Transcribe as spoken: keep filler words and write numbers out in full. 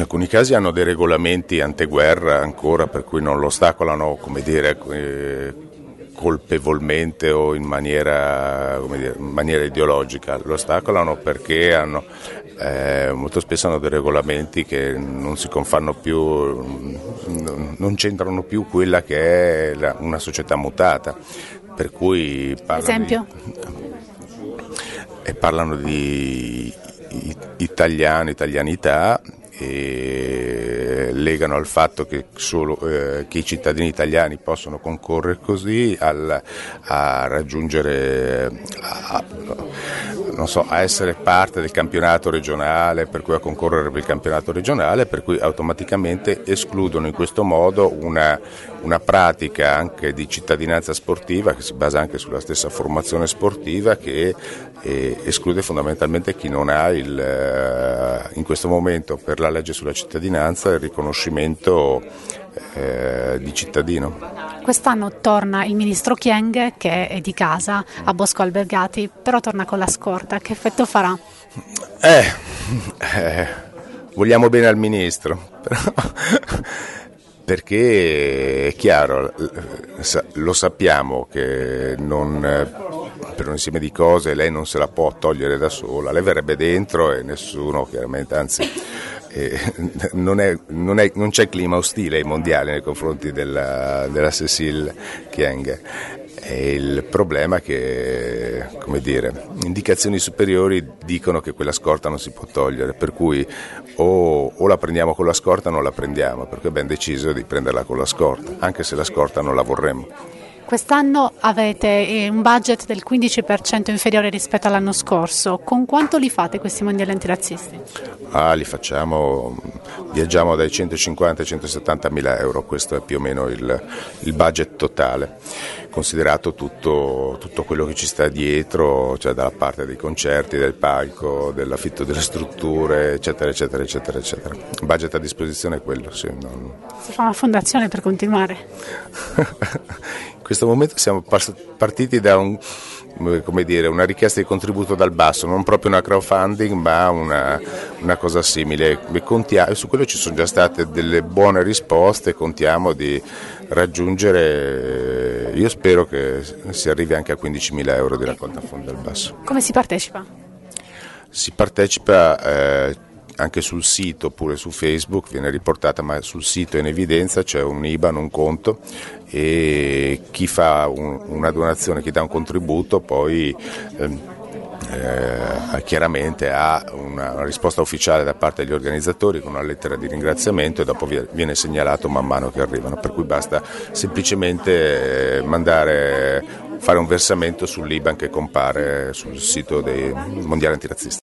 In alcuni casi hanno dei regolamenti anteguerra ancora, per cui non lo ostacolano, come dire, eh, colpevolmente o in maniera, come dire, in maniera ideologica, lo ostacolano perché hanno, eh, molto spesso hanno dei regolamenti che non si confanno più, non c'entrano più quella che è la, una società mutata, per cui parlano esempio? Di, e parlano di italiano, italianità, e legano al fatto che solo eh, che i cittadini italiani possono concorrere così al, a raggiungere a, non so, a essere parte del campionato regionale, per cui a concorrere per il campionato regionale, per cui automaticamente escludono in questo modo una, una pratica anche di cittadinanza sportiva che si basa anche sulla stessa formazione sportiva, che eh, esclude fondamentalmente chi non ha il, eh, in questo momento per la legge sulla cittadinanza il riconoscimento eh, di cittadino. Quest'anno torna il ministro Kyenge, che è di casa a Bosco Albergati, però torna con la scorta. Che effetto farà? Eh, eh vogliamo bene al ministro, però, perché è chiaro, lo sappiamo che non, per un insieme di cose lei non se la può togliere da sola, lei verrebbe dentro e nessuno chiaramente, anzi eh, non, è, non, è, non c'è clima ostile ai mondiali nei confronti della, della Cécile Kyenge. E il problema è che, come dire, indicazioni superiori dicono che quella scorta non si può togliere, per cui o, o la prendiamo con la scorta o non la prendiamo, perché abbiamo deciso di prenderla con la scorta, anche se la scorta non la vorremmo. Quest'anno avete un budget del quindici per cento inferiore rispetto all'anno scorso. Con quanto li fate questi mondiali antirazzisti? Ah, li facciamo, viaggiamo dai centocinquanta ai centosettanta mila euro, questo è più o meno il, il budget totale, considerato tutto, tutto quello che ci sta dietro, cioè dalla parte dei concerti, del palco, dell'affitto delle strutture, eccetera, eccetera, eccetera, eccetera. Il budget a disposizione è quello, sì. Non... Si fa una fondazione per continuare? In questo momento siamo partiti da un, come dire, una richiesta di contributo dal basso, non proprio una crowdfunding ma una, una cosa simile. Contiamo, su quello ci sono già state delle buone risposte, contiamo di raggiungere, io spero che si arrivi anche a quindicimila euro di raccolta fondi dal basso. Come si partecipa? Si partecipa eh, anche sul sito oppure su Facebook, viene riportata, ma sul sito in evidenza c'è un I B A N, un conto, e chi fa un, una donazione, chi dà un contributo poi ehm, eh, chiaramente ha una, una risposta ufficiale da parte degli organizzatori con una lettera di ringraziamento e dopo viene segnalato man mano che arrivano, per cui basta semplicemente mandare, fare un versamento sull'I B A N che compare sul sito dei mondiali antirazzisti.